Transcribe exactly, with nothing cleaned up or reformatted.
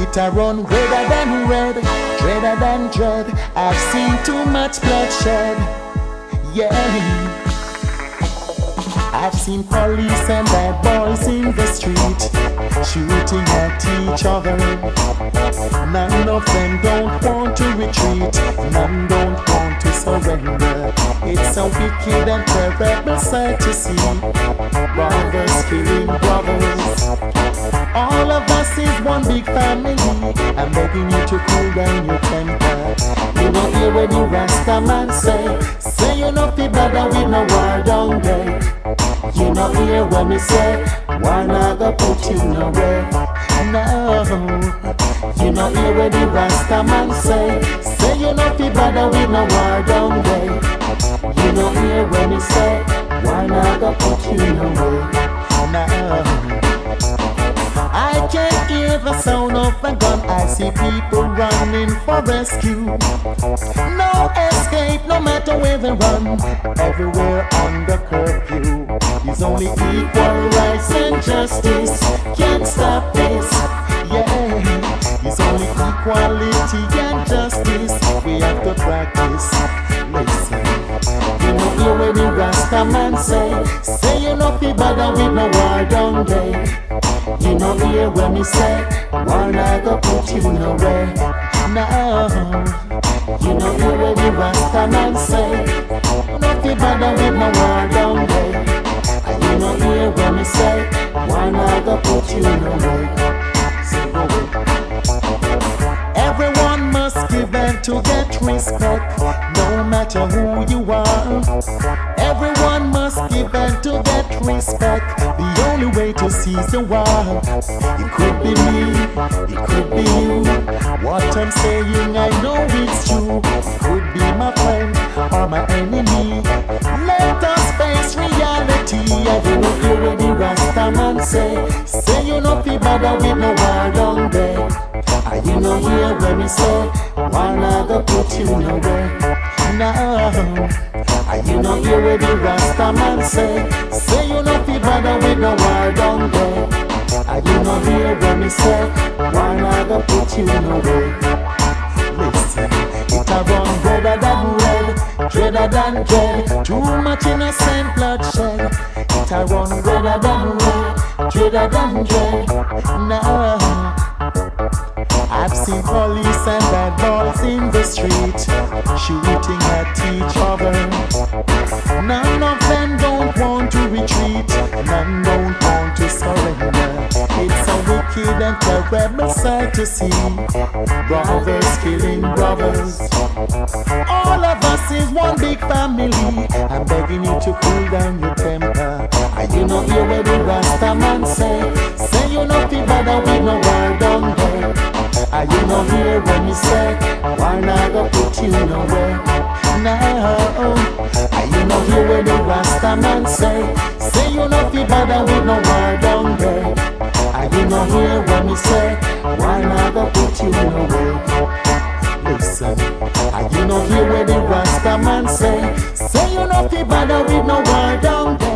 It a run redder than red, redder than dread. I've seen too much bloodshed, yeah. I've seen police and bad boys in the street shooting at each other. None of them don't want to retreat, none don't want to surrender. It's a wicked and terrible sight to see, brothers killing brothers. All of us is one big family. I'm begging you to cool down your temper. You don't hear what the Rasta man say. Say you not be bother with no war down there. You not hear what me say. Why not go put you nowhere? No. You not hear what the Rasta man say. Say you not be bother with no war down there. You don't hear what me say. Why not go put you nowhere? No. I can't hear the sound of a gun. I see people running for rescue. No escape, no matter where they run. Everywhere under curfew. It's only equal rights and justice can't stop this. Yeah, it's only equality and justice we have to practice. Listen, you know hear what the Rasta man say. Say you no be bother with no war down there. You know hear when me say, why not go put you nowhere? No. You know hear what the Rasta man say. No be bother with no war down there. You know hear when me say, why not go put you nowhere? Everyone must give and to get respect, no matter who you are. Everyone must give and to get respect. The only way to seize the world. It could be me, it could be you. What I'm saying, I know it's true. It could be my friend or my enemy. Let us face reality. I don't hear what the Rasta man say. Say you no be bother with no war down there. Are you no hear when me say, why not go put you nowhere? No. Are you no hear what the Rasta man say? Say you no be bother with no war down there. Are you no hear when me say, why not go put you nowhere? Listen, it a run redder than red, redder than dread. Too much innocent bloodshed. It a run redder than red, redder than dread. No. I've seen police and bad boys in the street shooting at each other. None of them don't want to retreat, none don't want to surrender. It's a wicked and terrible sight to see, brothers killing brothers. All of us is one big family. I'm begging you to cool down your temper. Are you not hear what the Rasta man say? Say you not be bother with no war down there. Are you not hear when me say, why not go put you nowhere? No. Are you not hear when the Rasta man say? Say you not be bother with no war down there. Are you not hear when me say, why not go put you nowhere? Listen, are you not hear when the Rasta man say? Say you not be bother with no war down there.